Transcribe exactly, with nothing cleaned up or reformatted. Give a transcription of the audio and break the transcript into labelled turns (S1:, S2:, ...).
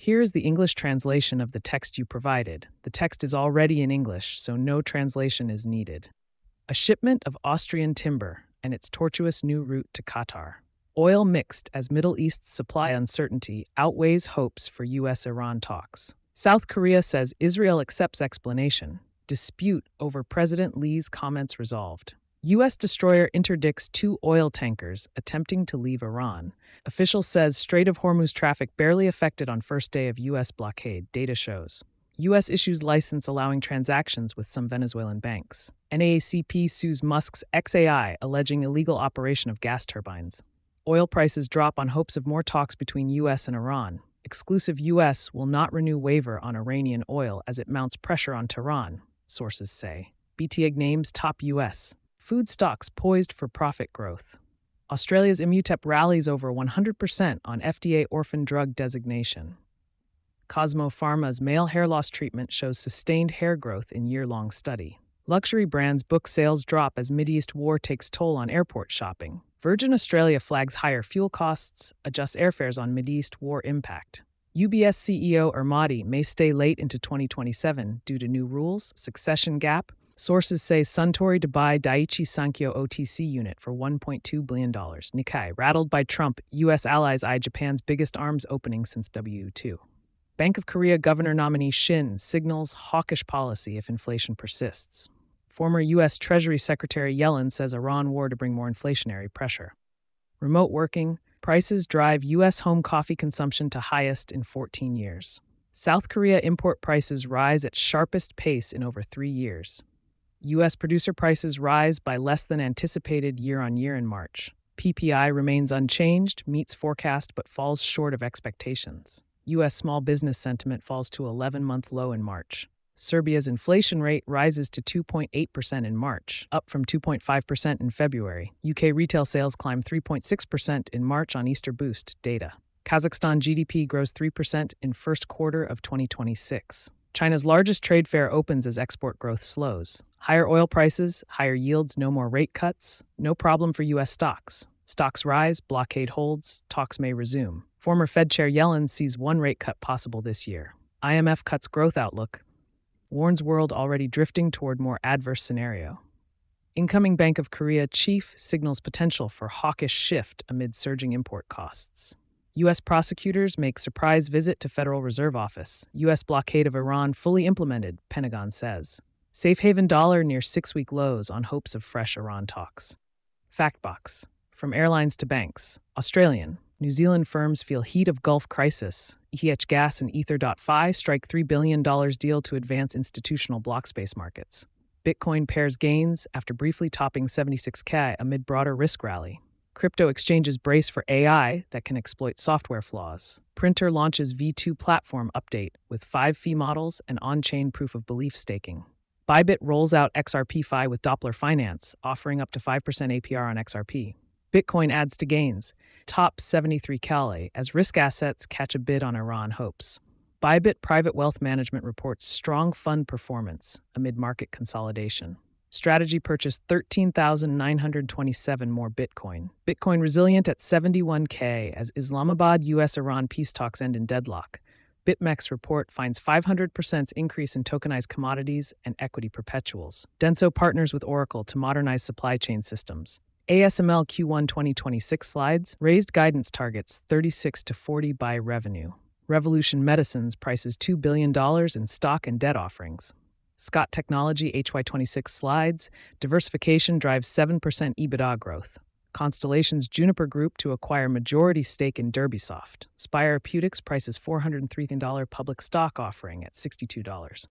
S1: Here is the English translation of the text you provided. The text is already in English, so no translation is needed. A shipment of Austrian timber and its tortuous new route to Qatar. Oil mixed as Middle East's supply uncertainty outweighs hopes for U S Iran talks. South Korea says Israel accepts explanation. Dispute over President Lee's comments resolved. U S destroyer interdicts two oil tankers attempting to leave Iran. Official says Strait of Hormuz traffic barely affected on first day of U S blockade, data shows. U S issues license allowing transactions with some Venezuelan banks. N double A C P sues Musk's X A I, alleging illegal operation of gas turbines. Oil prices drop on hopes of more talks between U S and Iran. Exclusive U S will not renew waiver on Iranian oil as it mounts pressure on Tehran, sources say. B T I G names top U S food stocks poised for profit growth. Australia's Immutep rallies over one hundred percent on F D A orphan drug designation. Cosmo Pharma's male hair loss treatment shows sustained hair growth in year-long study. Luxury brands book sales drop as Mideast war takes toll on airport shopping. Virgin Australia flags higher fuel costs, adjusts airfares on Mideast war impact. U B S C E O Ermati may stay late into twenty twenty-seven due to new rules, succession gap. Sources say Suntory to buy Daiichi Sankyo O T C unit for one point two billion dollars. Nikkei, rattled by Trump, U S allies eye Japan's biggest arms opening since W two. Bank of Korea governor nominee Shin signals hawkish policy if inflation persists. Former U S Treasury Secretary Yellen says Iran war to bring more inflationary pressure. Remote working, prices drive U S home coffee consumption to highest in fourteen years. South Korea import prices rise at sharpest pace in over three years. U S producer prices rise by less than anticipated year-on-year in March. P P I remains unchanged, meets forecast but falls short of expectations. U S small business sentiment falls to eleven-month low in March. Serbia's inflation rate rises to two point eight percent in March, up from two point five percent in February. U K retail sales climb three point six percent in March on Easter boost data. Kazakhstan G D P grows three percent in first quarter of twenty twenty-six. China's largest trade fair opens as export growth slows. Higher oil prices, higher yields, no more rate cuts. No problem for U S stocks. Stocks rise, blockade holds, talks may resume. Former Fed Chair Yellen sees one rate cut possible this year. I M F cuts growth outlook. Warns world already drifting toward more adverse scenario. Incoming Bank of Korea chief signals potential for hawkish shift amid surging import costs. U S prosecutors make surprise visit to Federal Reserve Office. U S blockade of Iran fully implemented, Pentagon says. Safe haven dollar near six-week lows on hopes of fresh Iran talks. Factbox. From airlines to banks. Australian. New Zealand firms feel heat of Gulf crisis. E H Gas and Ether.fi strike three billion dollars deal to advance institutional block space markets. Bitcoin pairs gains after briefly topping seventy-six K amid broader risk rally. Crypto exchanges brace for A I that can exploit software flaws. Printer launches V two platform update with five fee models and on-chain proof of belief staking. Bybit rolls out X R P Fi with Doppler Finance, offering up to five percent A P R on X R P. Bitcoin adds to gains, top seventy-three K as risk assets catch a bid on Iran hopes. Bybit Private Wealth Management reports strong fund performance amid market consolidation. Strategy purchased thirteen thousand nine hundred twenty-seven more Bitcoin. Bitcoin resilient at seventy-one K as Islamabad U S Iran peace talks end in deadlock. BitMEX report finds five hundred percent increase in tokenized commodities and equity perpetuals. Denso partners with Oracle to modernize supply chain systems. A S M L Q one twenty twenty-six slides raised guidance targets thirty-six to forty by revenue. Revolution Medicines prices two billion dollars in stock and debt offerings. Scott Technology H Y twenty-six slides, diversification drives seven percent EBITDA growth. Constellation's Juniper Group to acquire majority stake in Derbysoft. Spire Therapeutics prices four hundred three thousand dollars public stock offering at sixty-two dollars.